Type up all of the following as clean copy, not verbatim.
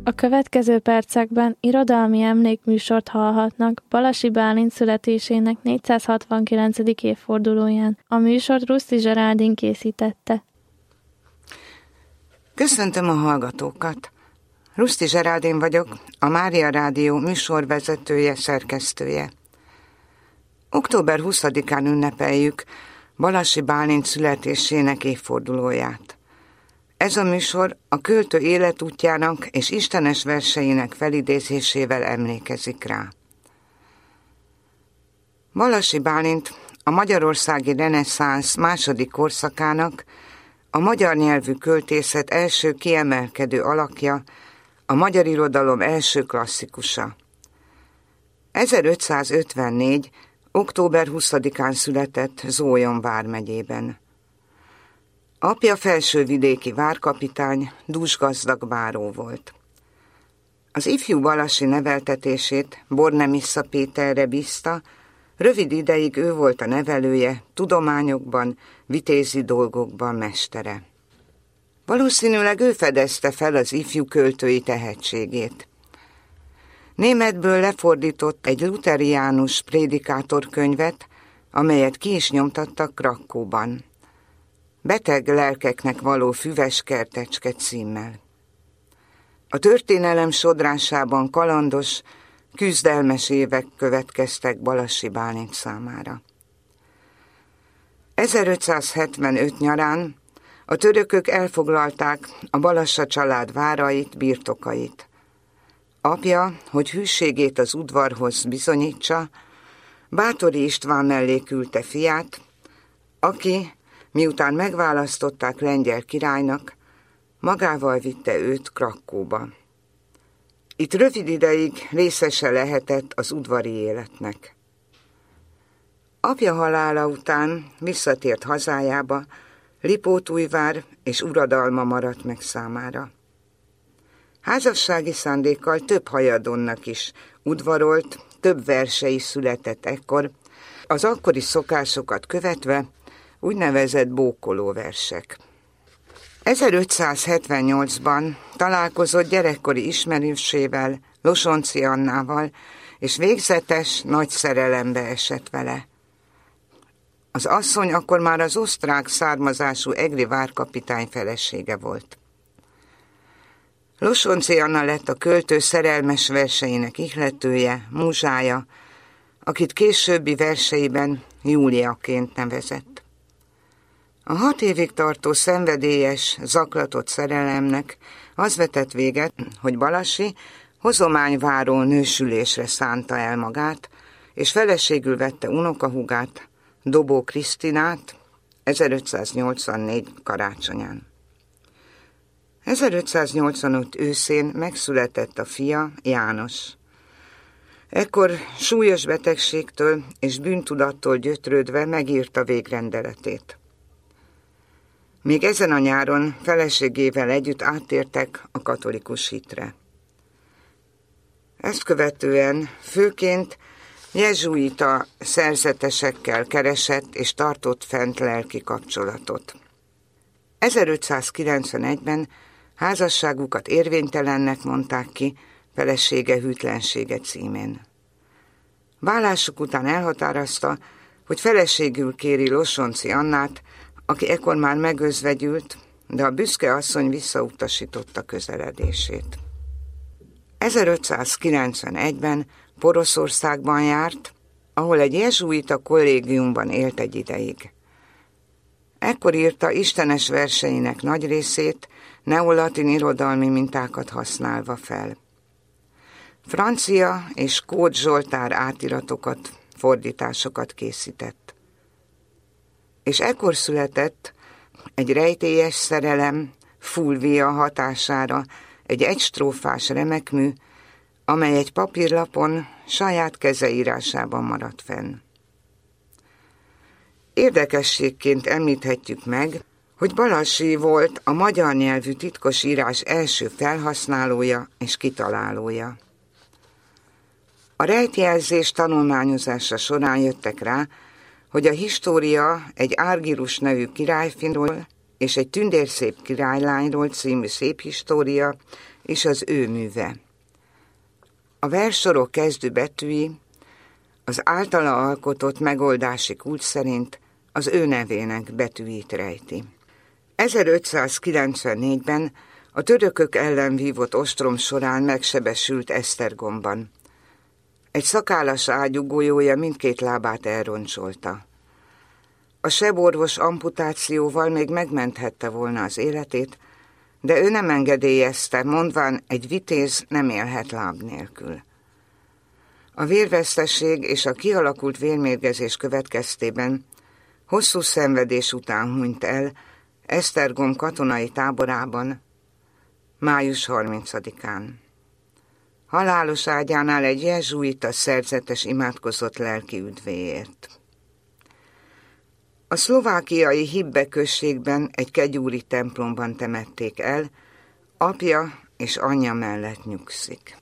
A következő percekben irodalmi emlékműsort hallhatnak Balassi Bálint születésének 469. évfordulóján. A műsort Ruszti Zseráldin készítette. Köszöntöm a hallgatókat! Ruszti Zseráldin vagyok, a Mária Rádió műsorvezetője, szerkesztője. Október 20-án ünnepeljük Balassi Bálint születésének évfordulóját. Ez a műsor a költő életútjának és istenes verseinek felidézésével emlékezik rá. Balassi Bálint a magyarországi reneszánsz második korszakának, a magyar nyelvű költészet első kiemelkedő alakja, a magyar irodalom első klasszikusa. 1554. október 20-án született Zólyom vármegyében. Apja felsővidéki várkapitány, dúsgazdag báró volt. Az ifjú Balassi neveltetését Bornemissza Péterre bízta, rövid ideig ő volt a nevelője, tudományokban, vitézi dolgokban mestere. Valószínűleg ő fedezte fel az ifjú költői tehetségét. Németből lefordított egy luteriánus prédikátorkönyvet, amelyet ki is nyomtattak Krakkóban. Beteg lelkeknek való füves kertecske címmel. A történelem sodrásában kalandos, küzdelmes évek következtek Balassi Bálint számára. 1575 nyarán a törökök elfoglalták a Balassa család várait, birtokait. Apja, hogy hűségét az udvarhoz bizonyítsa, Báthori István mellé küldte fiát, aki, miután megválasztották lengyel királynak, magával vitte őt Krakkóba. Itt rövid ideig részese lehetett az udvari életnek. Apja halála után visszatért hazájába, Lipótújvár és uradalma maradt meg számára. Házassági szándékkal több hajadonnak is udvarolt, több verse is született ekkor, az akkori szokásokat követve úgynevezett bókolóversek. 1578-ban találkozott gyerekkori ismerősével, Losonczy Annával, és végzetes, nagy szerelembe esett vele. Az asszony akkor már az osztrák származású egri várkapitány felesége volt. Losonczy Anna lett a költő szerelmes verseinek ihletője, múzsája, akit későbbi verseiben Júliaként nevezett. A 6 évig tartó szenvedélyes, zaklatott szerelemnek az vetett véget, hogy Balassi hozományváró nősülésre szánta el magát, és feleségül vette unokahúgát, Dobó Krisztinát 1584 karácsonyán. 1585 őszén megszületett a fia, János. Ekkor súlyos betegségtől és bűntudattól gyötrődve megírta végrendeletét. Még ezen a nyáron feleségével együtt áttértek a katolikus hitre. Ezt követően főként jezsuita szerzetesekkel keresett és tartott fent lelki kapcsolatot. 1591-ben házasságukat érvénytelennek mondták ki felesége hűtlensége címén. Válásuk után elhatározta, hogy feleségül kéri Losonczy Annát, aki ekkor már megözvegyült, de a büszke asszony visszautasította közeledését. 1591-ben Poroszországban járt, ahol egy jezsuita kollégiumban élt egy ideig. Ekkor írta istenes verseinek nagy részét neolatin irodalmi mintákat használva fel. Francia és Kód Zsoltár átiratokat, fordításokat készített. És ekkor született egy rejtélyes szerelem Fulvia hatására egy egysztrófás remekmű, amely egy papírlapon saját kezeírásában maradt fenn. Érdekességként említhetjük meg, hogy Balassi volt a magyar nyelvű titkos írás első felhasználója és kitalálója. A rejtjelzés tanulmányozása során jöttek rá, hogy a História egy Árgirus nevű királyfiról és egy Tündérszép királylányról című szép história és az ő műve. A verssorok kezdő betűi az általa alkotott megoldási kulcs szerint az ő nevének betűit rejti. 1594-ben a törökök ellen vívott ostrom során megsebesült Esztergomban. Egy szakállas ágyú golyója mindkét lábát elroncsolta. A seborvos amputációval még megmenthette volna az életét, de ő nem engedélyezte, mondván, egy vitéz nem élhet láb nélkül. A vérvesztesség és a kialakult vérmérgezés következtében hosszú szenvedés után hunyt el Esztergom katonai táborában május 30-án. Halálos ágyánál egy jezsuita szerzetes imádkozott lelki üdvéért. A szlovákiai Hibbe községben egy kegyúri templomban temették el, apja és anyja mellett nyugszik.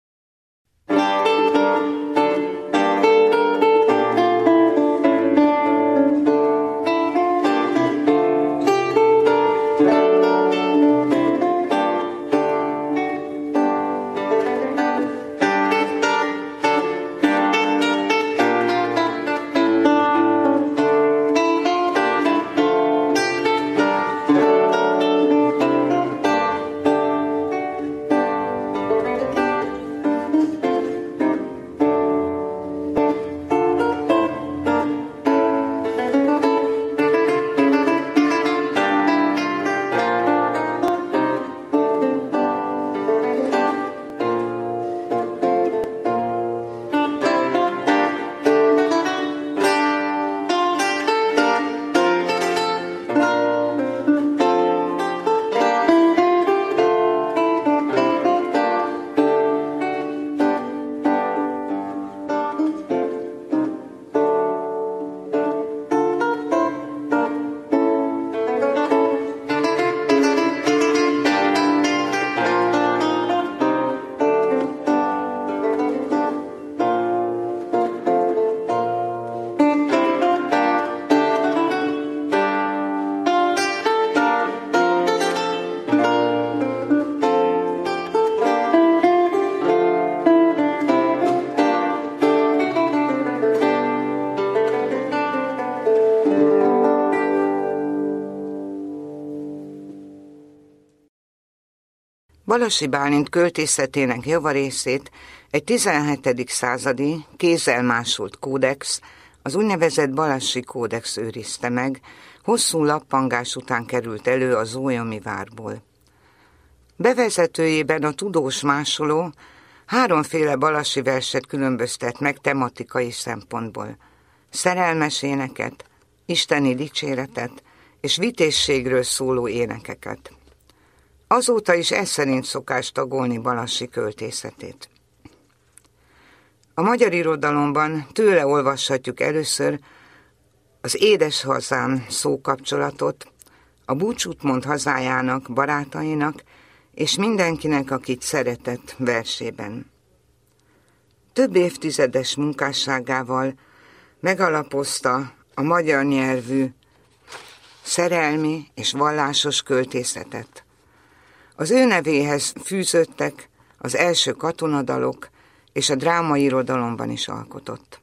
Balassi Bálint költészetének javarészét egy 17. századi, kézzel másolt kódex, az úgynevezett Balassi kódex őrizte meg, hosszú lappangás után került elő a zólyomi várból. Bevezetőjében a tudós másoló háromféle balassi verset különböztet meg tematikai szempontból: szerelmes éneket, isteni dicséretet és vitézségről szóló énekeket. Azóta is ez szerint szokás tagolni Balassi költészetét. A magyar irodalomban tőle olvashatjuk először az édes hazám szókapcsolatot, a búcsút mond hazájának, barátainak és mindenkinek, akit szeretett versében. Több évtizedes munkásságával megalapozta a magyar nyelvű szerelmi és vallásos költészetet. Az ő nevéhez fűződtek az első katonadalok, és a drámai irodalomban is alkotott.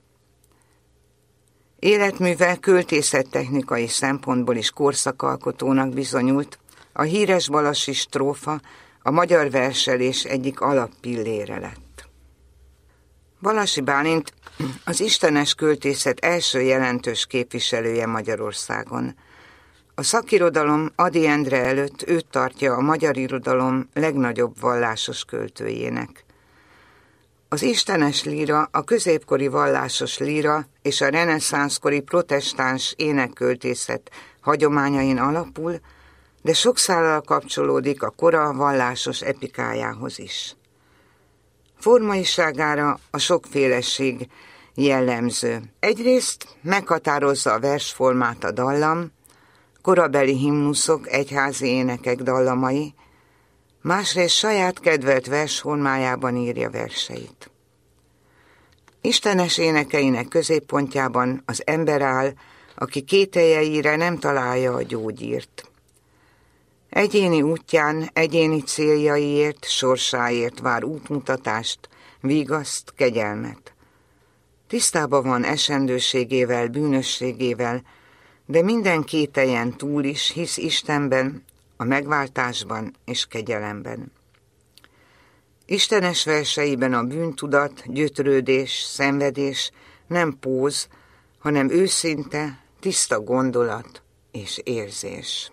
Életműve költészettechnikai szempontból is korszakalkotónak bizonyult, a híres balassi strófa a magyar verselés egyik alappillére lett. Balassi Bálint az istenes költészet első jelentős képviselője Magyarországon. A szakirodalom Ady Endre előtt őt tartja a magyar irodalom legnagyobb vallásos költőjének. Az istenes líra a középkori vallásos líra és a reneszánszkori protestáns énekköltészet hagyományain alapul, de sok szállal kapcsolódik a kora vallásos epikájához is. Formaiságára a sokféleség jellemző. Egyrészt meghatározza a versformát a dallam, korabeli himnuszok, egyházi énekek dallamai, másrészt saját kedvelt versformájában írja verseit. Istenes énekeinek középpontjában az ember áll, aki kételjeire nem találja a gyógyírt. Egyéni útján, egyéni céljaiért, sorsáért vár útmutatást, vigaszt, kegyelmet. Tisztában van esendőségével, bűnösségével, de minden kételjen túl is hisz Istenben, a megváltásban és kegyelemben. Istenes verseiben a bűntudat, gyötrődés, szenvedés nem póz, hanem őszinte, tiszta gondolat és érzés.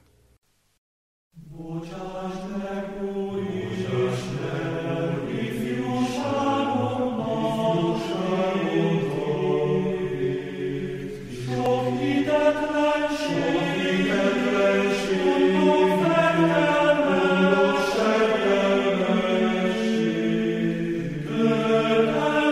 Bocsásd meg, Úr Isten, ifjúságomnak, sok hitetlenség, mondom fegyelmes, tőled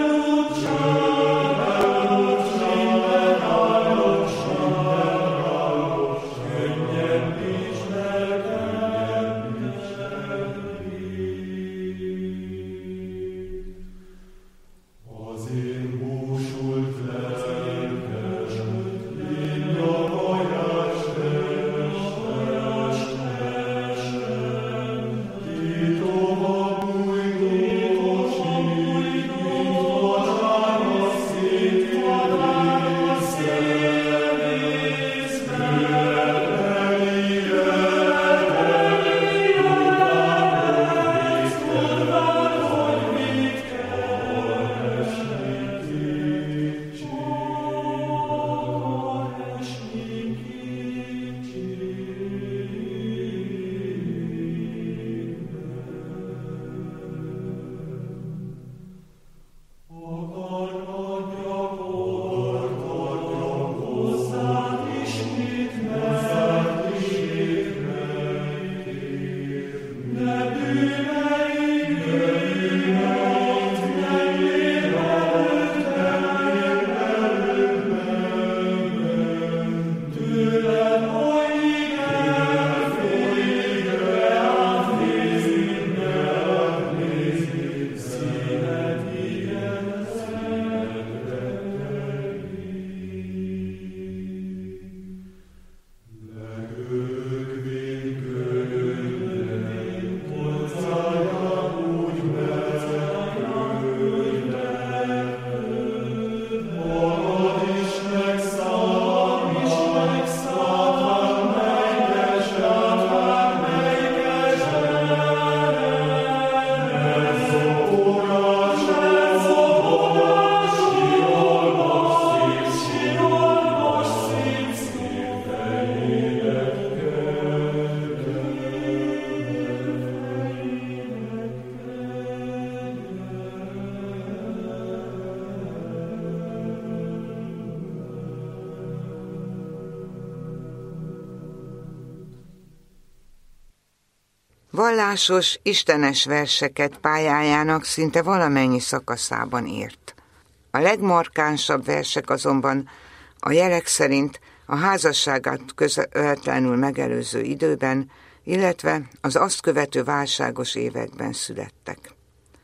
Vallásos, istenes verseket pályájának szinte valamennyi szakaszában írt. A legmarkánsabb versek azonban a jelek szerint a házasságát közvetlenül megelőző időben, illetve az azt követő válságos években születtek.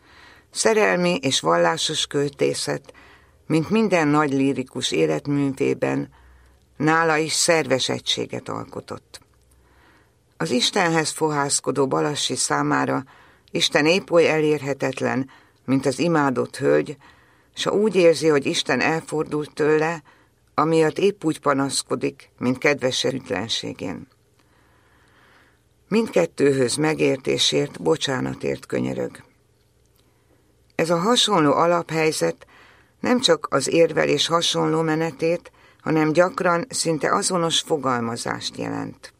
Szerelmi és vallásos költészet, mint minden nagy lírikus életművében, nála is szerves egységet alkotott. Az Istenhez fohászkodó Balassi számára Isten épp oly elérhetetlen, mint az imádott hölgy, s ha úgy érzi, hogy Isten elfordult tőle, amiatt épp úgy panaszkodik, mint kedvese hűtlenségén. Mindkettőhöz megértésért, bocsánatért könyörög. Ez a hasonló alaphelyzet nem csak az érvelés hasonló menetét, hanem gyakran szinte azonos fogalmazást jelent.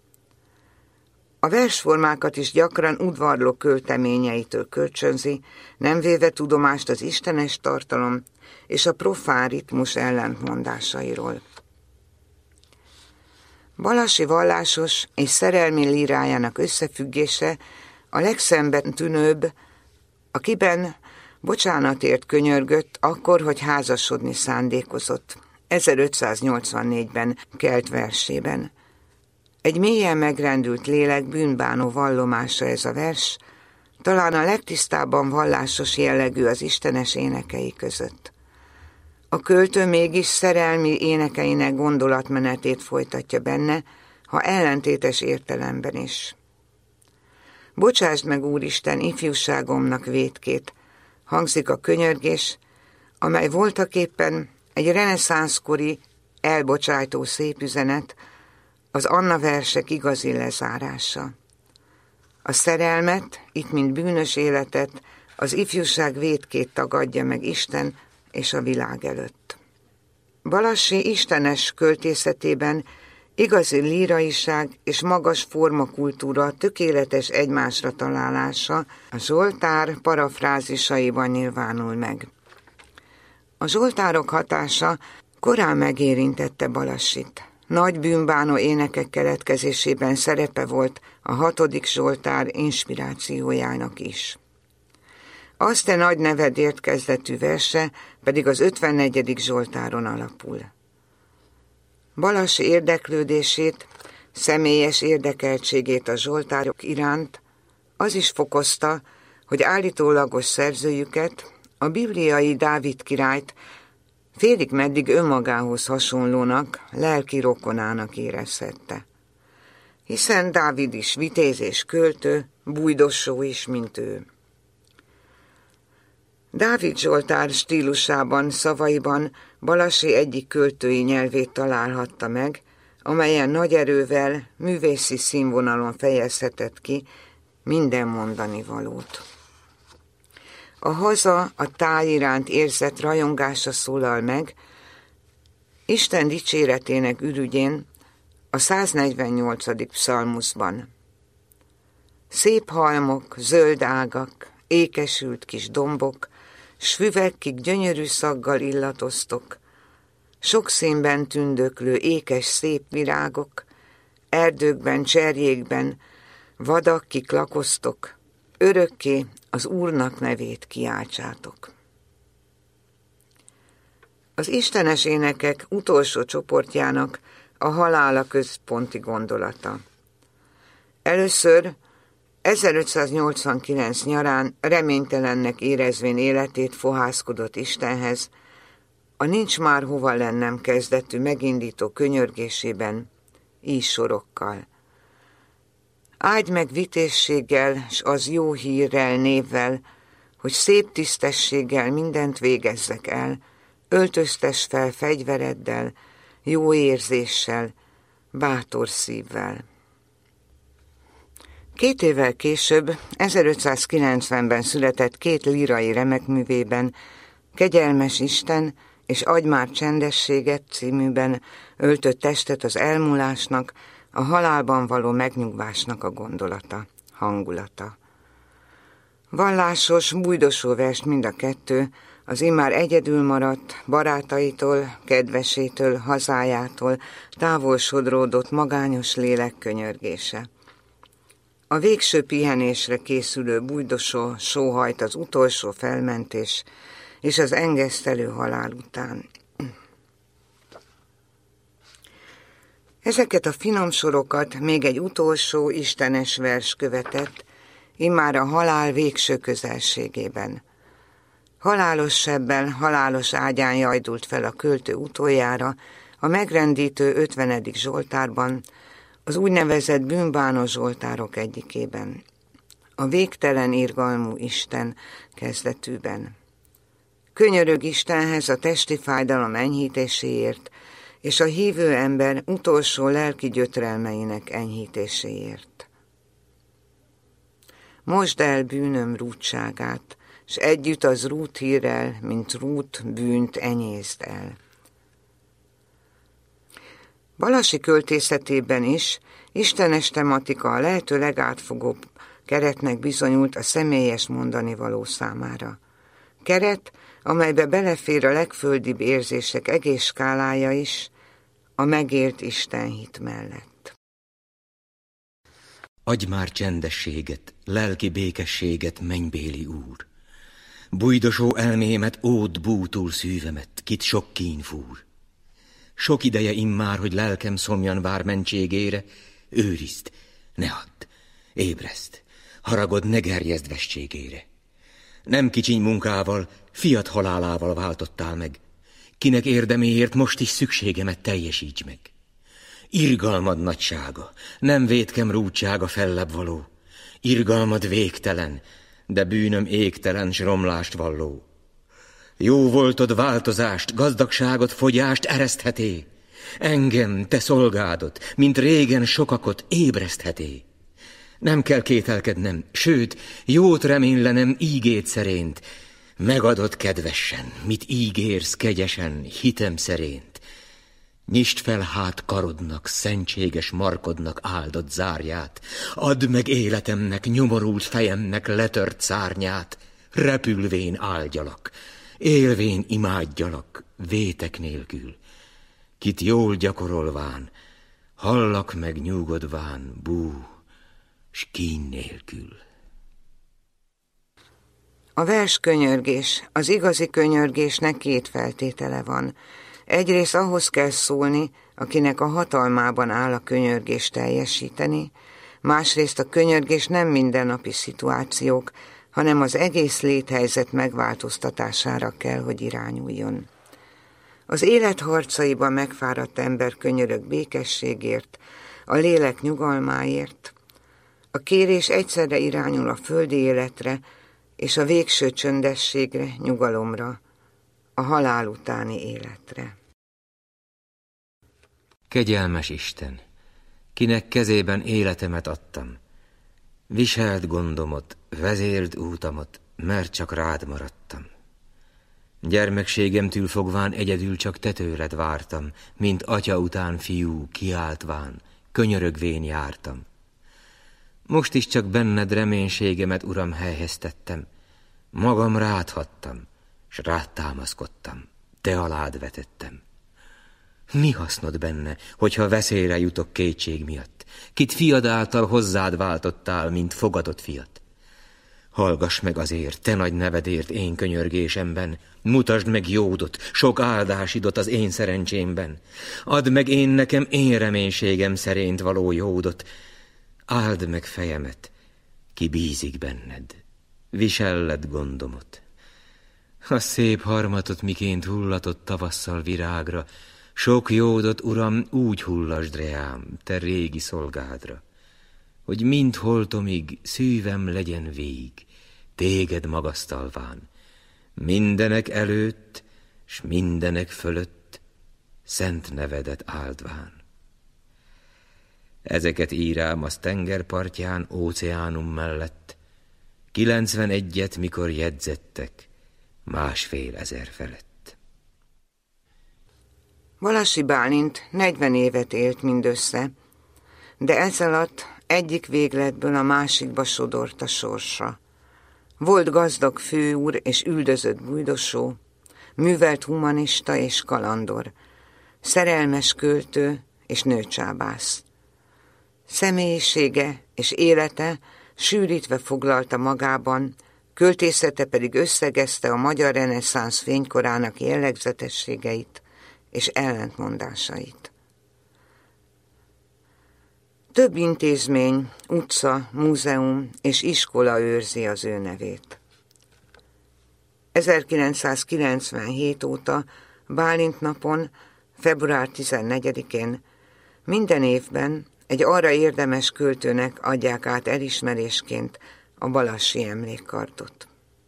A versformákat is gyakran udvarló költeményeitől kölcsönzi, nem véve tudomást az istenes tartalom és a profán ritmus ellentmondásairól. Balassi vallásos és szerelmi lírájának összefüggése a legszemben tűnőbb, akiben bocsánatért könyörgött akkor, hogy házasodni szándékozott, 1584-ben kelt versében. Egy mélyen megrendült lélek bűnbánó vallomása ez a vers, talán a legtisztábban vallásos jellegű az istenes énekei között. A költő mégis szerelmi énekeinek gondolatmenetét folytatja benne, ha ellentétes értelemben is. Bocsásd meg, Úristen, ifjúságomnak vétkét, hangzik a könyörgés, amely voltaképpen egy reneszánszkori, elbocsájtó szép üzenet, az Anna versek igazi lezárása. A szerelmet, itt mint bűnös életet, az ifjúság vétkét tagadja meg Isten és a világ előtt. Balassi istenes költészetében igazi líraiság és magas formakultúra tökéletes egymásra találása a Zsoltár parafrázisaiban nyilvánul meg. A zsoltárok hatása korán megérintette Balassit. Nagy bűnbánó énekek keletkezésében szerepe volt a 6. Zsoltár inspirációjának is. Azt te nagy nevedért kezdetű verse pedig az 54. Zsoltáron alapul. Balassi érdeklődését, személyes érdekeltségét a zsoltárok iránt az is fokozta, hogy állítólagos szerzőjüket, a bibliai Dávid királyt félig meddig önmagához hasonlónak, lelki rokonának érezhette. Hiszen Dávid is vitéz és költő, bújdosó is, mint ő. Dávid Zsoltár stílusában, szavaiban Balassi egyik költői nyelvét találhatta meg, amelyen nagy erővel, művészi színvonalon fejezhetett ki minden mondani valót. A haza, a táj iránt érzett rajongása szólal meg, Isten dicséretének ürügyén a 148. pszalmuszban. Szép halmok, zöld ágak, ékesült kis dombok, s füvekig gyönyörű szaggal illatoztok, sok színben tündöklő ékes szép virágok, erdőkben, cserjékben, vadak, kik lakoztok, örökké az Úrnak nevét kiáltsátok. Az istenes énekek utolsó csoportjának a halál a központi gondolata. Először 1589 nyarán reménytelennek érezvén életét fohászkodott Istenhez, a nincs már hova lennem kezdetű megindító könyörgésében, így sorokkal. Áldj meg vitézséggel, s az jó hírrel, névvel, hogy szép tisztességgel mindent végezzek el, öltöztess fel fegyvereddel, jó érzéssel, bátor szívvel. 2 évvel később, 1590-ben született 2 lírai remekművében, Kegyelmes Isten és Adj már csendességet címűben öltött testet az elmúlásnak, a halálban való megnyugvásnak a gondolata, hangulata. Vallásos, bújdosó verst mind a 2, az immár egyedül maradt, barátaitól, kedvesétől, hazájától távol sodródott magányos lélek könyörgése. A végső pihenésre készülő bújdosó sóhajt az utolsó felmentés és az engesztelő halál után. Ezeket a finom sorokat még egy utolsó istenes vers követett, immár a halál végső közelségében. Halálos sebbel, halálos ágyán jajdult fel a költő utoljára, a megrendítő 50. Zsoltárban, az úgynevezett bűnbánó zsoltárok egyikében, a végtelen irgalmú Isten kezdetűben. Könyörög Istenhez a testi fájdalom enyhítéséért, és a hívő ember utolsó lelki gyötrelmeinek enyhítéséért. Mosd el bűnöm rútságát, s együtt az rút hírrel, mint rút bűnt enyészd el. Balassi költészetében is istenes tematika a lehető legátfogóbb keretnek bizonyult a személyes mondanivaló számára. Keret, amelybe belefér a legföldibb érzések egész skálája is, a megélt istenhit mellett. Adj már csendességet, lelki békességet, mennybéli Úr! Bújdosó elmémet, ód bútul szívemet, kit sok kín fúr. Sok ideje immár, hogy lelkem szomjan vár mentségére, őrizd, ne add, ébreszt, haragod ne gerjezd vességére. Nem kicsiny munkával, fiat halálával váltottál meg, kinek érdeméért most is szükségemet teljesíts meg. Irgalmad nagysága, nem vétkem rúdsága fellebb való, Irgalmad végtelen, de bűnöm égtelen, s romlást valló. Jó voltod változást, gazdagságot, fogyást eresztheté. Engem, te szolgádot, mint régen sokakot ébresztheté. Nem kell kételkednem, sőt, jót reménylenem ígéd szerint. Megadod kedvesen, mit ígérsz kegyesen, hitem szerint. Nyisd fel hát karodnak, szentséges markodnak áldott zárját. Add meg életemnek, nyomorult fejemnek letört szárnyát. Repülvén áldjalak, élvén imádjalak, vétek nélkül. Kit jól gyakorolván, hallak meg nyugodván, bú, s kín nélkül. A verskönyörgés, az igazi könyörgésnek két feltétele van. Egyrészt ahhoz kell szólni, akinek a hatalmában áll a könyörgést teljesíteni, másrészt a könyörgés nem mindennapi szituációk, hanem az egész léthelyzet megváltoztatására kell, hogy irányuljon. Az élet harcaiban megfáradt ember könyörög békességért, a lélek nyugalmáért. A kérés egyszerre irányul a földi életre és a végső csöndességre, nyugalomra, a halál utáni életre. Kegyelmes Isten, kinek kezében életemet adtam, viselt gondomot, vezérld útamot, mert csak rád maradtam. Gyermekségemtől fogván egyedül csak te tőled vártam, mint atya után fiú kiáltván, könyörögvén jártam. Most is csak benned reménységemet, Uram, helyeztettem, magam rád hattam, s rád támaszkodtam, te alád vetettem. Mi hasznod benne, hogyha veszélyre jutok kétség miatt? Kit fiad által hozzád váltottál, mint fogadott fiat? Hallgass meg azért, te nagy nevedért én könyörgésemben, mutasd meg jódot, sok áldásidot az én szerencsémben. Add meg én nekem én reménységem szerint való jódot, áld meg fejemet, ki bízik benned, viselled gondomot. A szép harmatot miként hullatott tavasszal virágra, sok jódot, Uram, úgy hullasd reám, te régi szolgádra, hogy mind holtomig szívem legyen vég, téged magasztalván, mindenek előtt, s mindenek fölött, szent nevedet áldván. Ezeket írám az tengerpartján, óceánum mellett, 91-et, mikor jegyzettek, 1500 felett. Balassi Bálint 40 évet élt mindössze, de ezalatt egyik végletből a másikba sodort a sorsa. Volt gazdag főúr és üldözött bujdosó, művelt humanista és kalandor, szerelmes költő és nőcsábász. Személyisége és élete sűrítve foglalta magában, költészete pedig összegezte a magyar reneszánsz fénykorának jellegzetességeit és ellentmondásait. Több intézmény, utca, múzeum és iskola őrzi az ő nevét. 1997 óta Bálint napon, február 14-én minden évben egy arra érdemes költőnek adják át elismerésként a Balassi emlékkardot.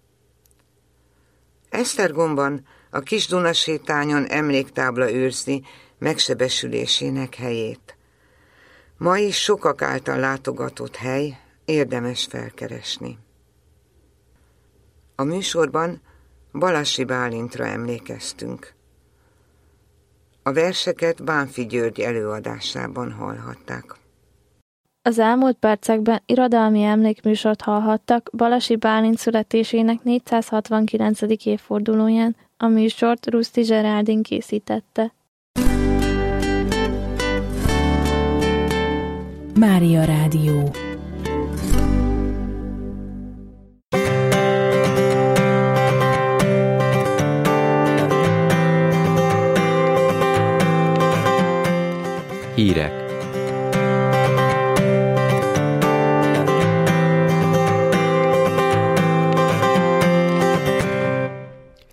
Esztergomban a Kis-Dunasétányon emléktábla őrzi megsebesülésének helyét. Ma is sokak által látogatott hely, érdemes felkeresni. A műsorban Balassi Bálintra emlékeztünk. A verseket Bánffy György előadásában hallhatták. Az elmúlt percekben irodalmi emlékműsort hallhattak Balassi Bálint születésének 469. évfordulóján. A műsort Ruszti Zseráldin készítette. Mária Rádió. Hírek.